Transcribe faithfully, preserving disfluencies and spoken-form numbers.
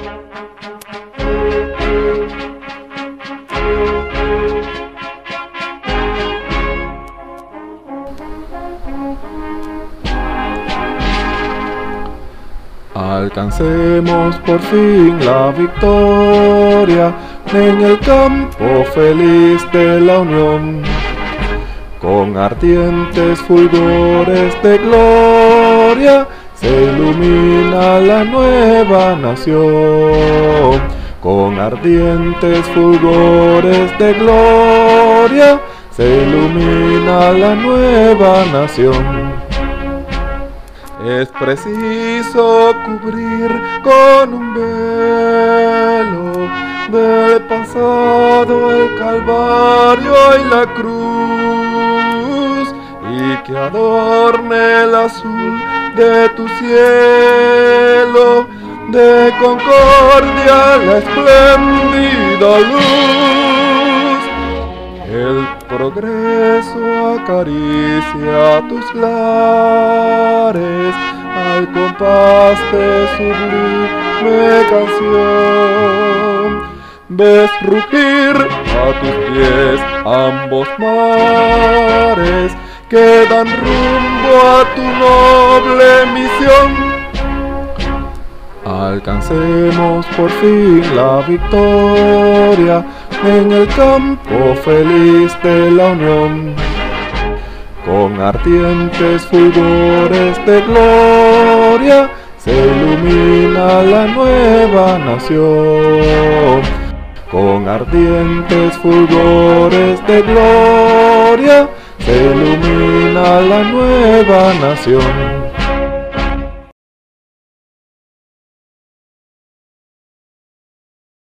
Alcancemos por fin la victoria en el campo feliz de la unión, con ardientes fulgores de gloria se ilumina la nueva nación. Con ardientes fulgores de gloria se ilumina la nueva nación. Es preciso cubrir con un velo del pasado el Calvario y la cruz, y que adorne el azul de tu cielo, de concordia la espléndida luz. El progreso acaricia tus lares al compás de sublime canción. Ves rugir a tus pies ambos mares que dan rumbo a tu noble misión. Alcancemos por fin la victoria en el campo feliz de la unión, con ardientes fulgores de gloria se ilumina la nueva nación. Con ardientes fulgores de gloria se ilumina la nueva nación.